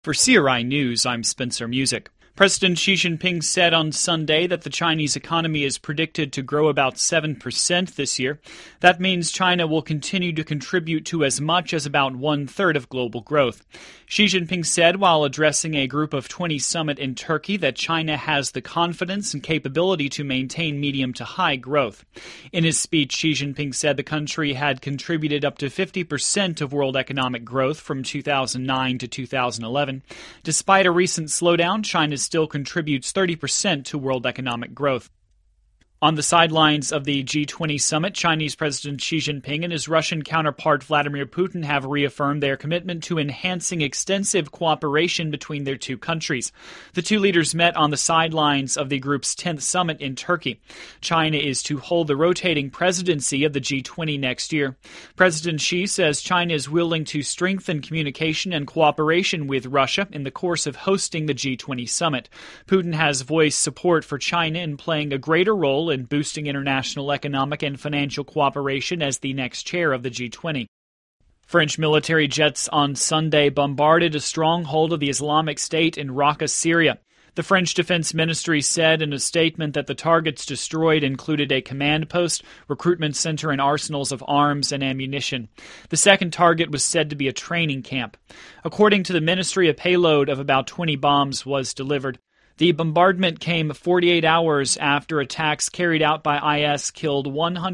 For CRI News, I'm Spencer Music. President Xi Jinping said on Sunday that the Chinese economy is predicted to grow about 7% this year. That means China will continue to contribute to as much as about one-third of global growth. Xi Jinping said while addressing a Group of 20 summit in Turkey that China has the confidence and capability to maintain medium to high growth. In his speech, Xi Jinping said the country had contributed up to 50% of world economic growth from 2009 to 2011. Despite a recent slowdown, China still contributes 30% to world economic growth. On the sidelines of the G20 summit, Chinese President Xi Jinping and his Russian counterpart Vladimir Putin have reaffirmed their commitment to enhancing extensive cooperation between their two countries. The two leaders met on the sidelines of the group's 10th summit in Turkey. China is to hold the rotating presidency of the G20 next year. President Xi says China is willing to strengthen communication and cooperation with Russia in the course of hosting the G20 summit. Putin has voiced support for China in playing a greater role in boosting international economic and financial cooperation as the next chair of the G20. French military jets on Sunday bombarded a stronghold of the Islamic State in Raqqa, Syria. The French Defense Ministry said in a statement that the targets destroyed included a command post, recruitment center, and arsenals of arms and ammunition. The second target was said to be a training camp. According to the ministry, a payload of about 20 bombs was delivered. The bombardment came 48 hours after attacks carried out by IS killed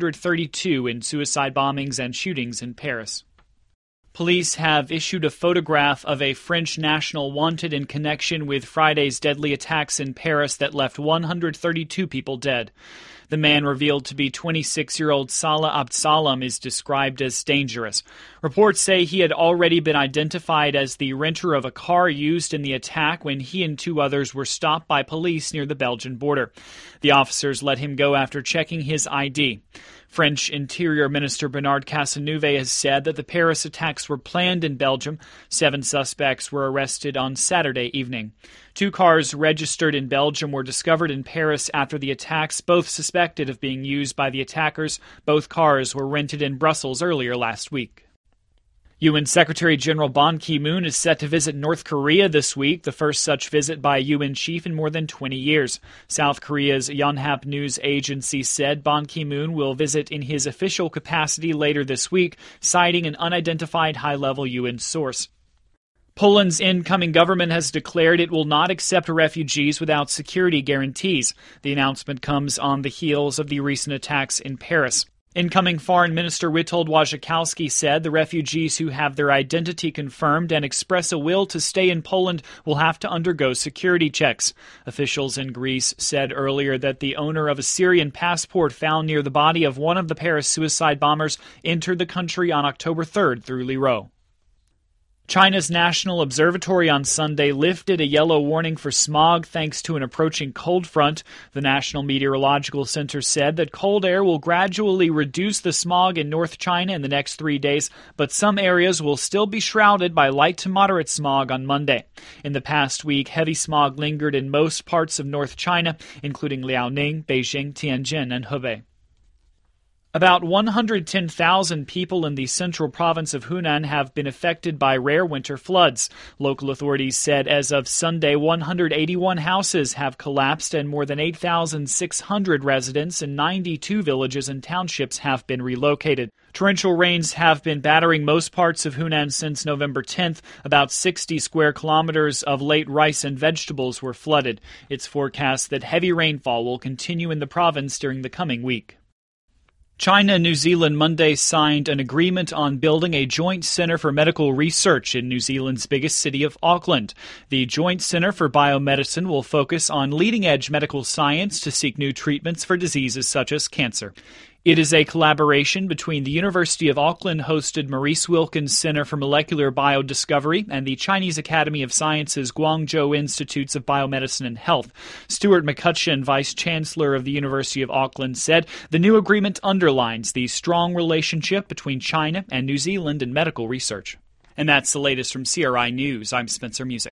132 in suicide bombings and shootings in Paris. Police have issued a photograph of a French national wanted in connection with Friday's deadly attacks in Paris that left 132 people dead. The man, revealed to be 26-year-old Salah Abdsalam, is described as dangerous. Reports say he had already been identified as the renter of a car used in the attack when he and two others were stopped by police near the Belgian border. The officers let him go after checking his ID. French Interior Minister Bernard Cazeneuve has said that the Paris attacks were planned in Belgium. 7 suspects were arrested on Saturday evening. 2 cars registered in Belgium were discovered in Paris after the attacks, both suspected of being used by the attackers. Both cars were rented in Brussels earlier last week. UN Secretary-General Ban Ki-moon is set to visit North Korea this week, the first such visit by a UN chief in more than 20 years. South Korea's Yonhap news agency said Ban Ki-moon will visit in his official capacity later this week, citing an unidentified high-level UN source. Poland's incoming government has declared it will not accept refugees without security guarantees. The announcement comes on the heels of the recent attacks in Paris. Incoming Foreign Minister Witold Waszczykowski said the refugees who have their identity confirmed and express a will to stay in Poland will have to undergo security checks. Officials in Greece said earlier that the owner of a Syrian passport found near the body of one of the Paris suicide bombers entered the country on October 3rd through Liraut. China's National Observatory on Sunday lifted a yellow warning for smog thanks to an approaching cold front. The National Meteorological Center said that cold air will gradually reduce the smog in North China in the next 3 days, but some areas will still be shrouded by light to moderate smog on Monday. In the past week, heavy smog lingered in most parts of North China, including Liaoning, Beijing, Tianjin, and Hebei. About 110,000 people in the central province of Hunan have been affected by rare winter floods. Local authorities said as of Sunday, 181 houses have collapsed and more than 8,600 residents in 92 villages and townships have been relocated. Torrential rains have been battering most parts of Hunan since November 10th. About 60 square kilometers of late rice and vegetables were flooded. It's forecast that heavy rainfall will continue in the province during the coming week. China and New Zealand Monday signed an agreement on building a joint center for medical research in New Zealand's biggest city of Auckland. The Joint Center for Biomedicine will focus on leading-edge medical science to seek new treatments for diseases such as cancer. It is a collaboration between the University of Auckland-hosted Maurice Wilkins Center for Molecular Biodiscovery and the Chinese Academy of Sciences Guangzhou Institutes of Biomedicine and Health. Stuart McCutcheon, Vice Chancellor of the University of Auckland, said the new agreement underlines the strong relationship between China and New Zealand in medical research. And that's the latest from CRI News. I'm Spencer Music.